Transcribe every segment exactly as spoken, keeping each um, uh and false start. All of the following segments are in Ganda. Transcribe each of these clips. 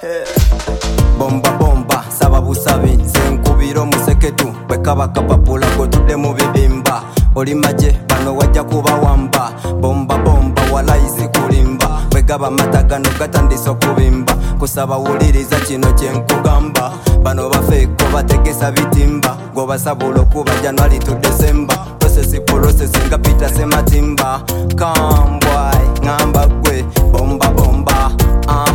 Bomba bomba saba busabi senkubiro museketu bwekaba kapapula gotudde mu bibimba oli maje bano wajja kuba wamba bomba bomba walayizi kulimba bwegaba matagano gatandisa okubimba kusaba wuliriza kino kyenkugamba bano bafeeko bategesa bitimba gobasabula okuba January to December process process nga pita sematimba kambwai ngamba gwe bomba bomba ah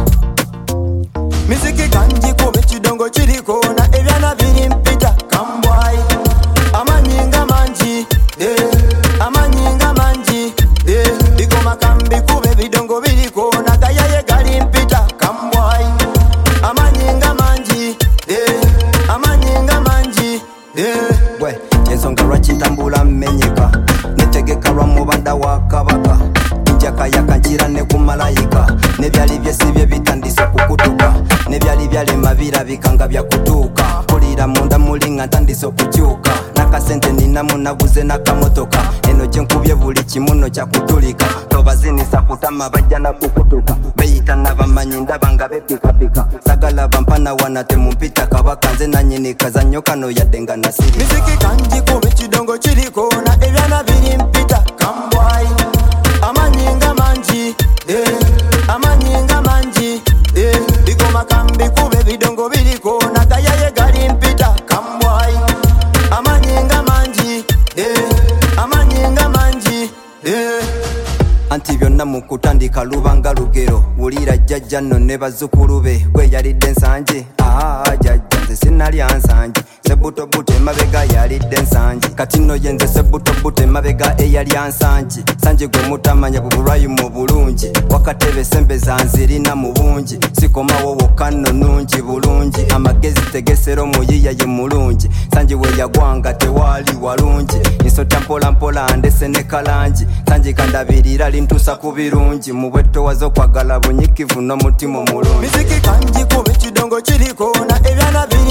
Miziki kanji kube chidongo chiriko na evyana viri mpita kambwai amanyinga manji eh amanyinga manji eh biko makambi kube vidongo viriko na gayaye gali mpita kambwai amanyinga manji eh amanyinga manji eh we ensonga lwaki ntambula mmenyeka netegeka lwa mubanda wa kabaka njaka yakanjira ne kumalayika nebyali byesibye bitandise kukutuka nebyali byalema birabikanga byakutuuka kulira munda mulinga ntandise okukyuka nakasente nina munaguze nakamotoka eno kyenkubye buli kimuno kyakutulika tobazinisa kutama bajja nakukutuka beyita nabamanyi ndaba nga bepikapika sagala bampana wana temumpita kabaka nze nanyini kazannyo kano yadde nga nasiri miziki kanji kube kidongo kiriko na ebyana biri mpita kambwai amanyinga manji eh amanyinga manji eh biko makambi kube bidongo biriko na gayaye gali mpita kambwai amanyinga manji eh amanyinga manji eh anti byonna mukutandika lubanga lugero wulira jjajja nno ne bazzukulu be gwe yalidde ensanje ah jjajja nze sinalya nsanje sebutobuto emabega yalidde ensanje kati nno ye nze sebutobuto emabega eyalya nsanje sanje gwe mutamanya bubulwayi mu bulungi wakatebe sembe zanzirina mu bungi sikomawo wokka nno nungi bulungi amagezi tegesero muyiya ye mulungi sanje we yagwanga tewaali walungi nsota mpola mpola ndese ne kalangi sanje kandabirira lintusa ku birungi mu bwetto okwagala bunyikivu n'omutima omulungi miziki kanji kube kidongo kiriko na ebyana biri